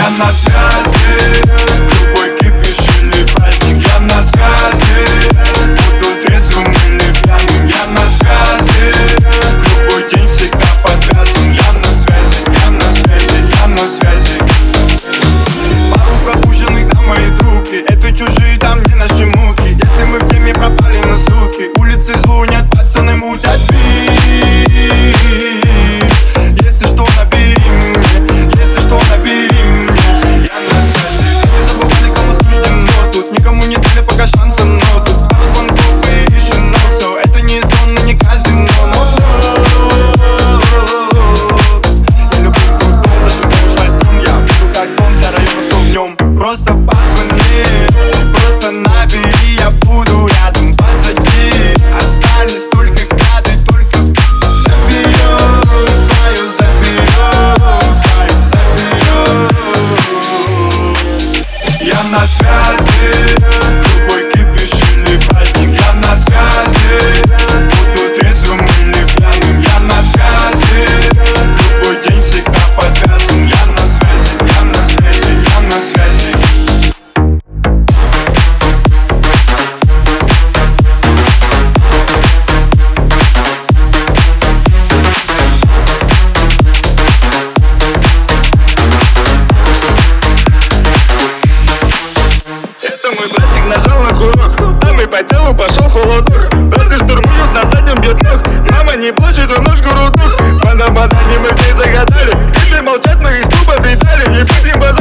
Я на связи, любой кипиш или праздник. Я на связи, буду трезвым или пьяным. Я на связи, любой день всегда подвязан. Я на связи, я на связи, я на связи. Пару пропущенных на мои трубки, это чужие, там не наши мутки. Если мы в теме, пропали на сутки. Улицы звонят, пацаны мутят бит. Если что, набери мне, если что, набери мне. Я на связи. Не забывали, кому суждено. Тут никому не дали пока шанса, но тут пару звонков и решено. Все, это не зона, не казино, но все. Я люблю крутой, даже нарушать дом. Я буду как дом для района, кто в нем. Просто позвони, просто набери, я буду рядом, позади. Остались только кадры, только заберем свою, заберем свою, заберем. Я на связи, любой кипиш или праздник. Я на связи, буду трезвым или пьяным. Я на связи, любой день всегда подвязан. Я на связи, я на связи, я на связи. Это мой братик нажал на курок, там и по телу пошел холодок. Братья штурмуют, на заднем бьет ног. Мама, не плачь, эту ножку рудок. По нападанию мы все загадали. Если молчат, мы их тупо предали. Не будем